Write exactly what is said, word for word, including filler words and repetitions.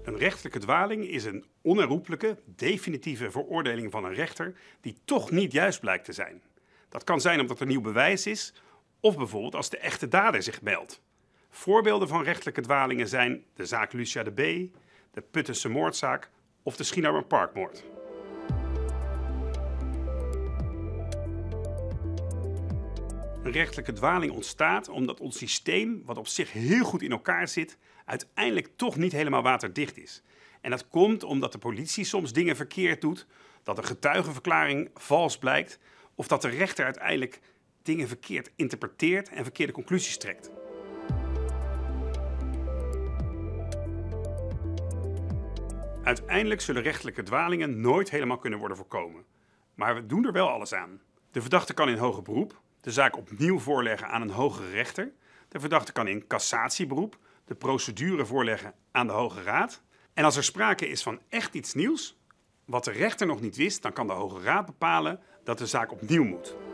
Een rechtelijke dwaling is een onherroepelijke, definitieve veroordeling van een rechter die toch niet juist blijkt te zijn. Dat kan zijn omdat er nieuw bewijs is of bijvoorbeeld als de echte dader zich meldt. Voorbeelden van rechtelijke dwalingen zijn de zaak Lucia de B, de Puttense moordzaak of de Schiedammer Parkmoord. Een rechtelijke dwaling ontstaat omdat ons systeem, wat op zich heel goed in elkaar zit, uiteindelijk toch niet helemaal waterdicht is. En dat komt omdat de politie soms dingen verkeerd doet, dat een getuigenverklaring vals blijkt of dat de rechter uiteindelijk dingen verkeerd interpreteert en verkeerde conclusies trekt. Uiteindelijk zullen rechtelijke dwalingen nooit helemaal kunnen worden voorkomen. Maar we doen er wel alles aan. De verdachte kan in hoger beroep de zaak opnieuw voorleggen aan een hogere rechter. De verdachte kan in cassatieberoep de procedure voorleggen aan de Hoge Raad. En als er sprake is van echt iets nieuws, wat de rechter nog niet wist, dan kan de Hoge Raad bepalen dat de zaak opnieuw moet.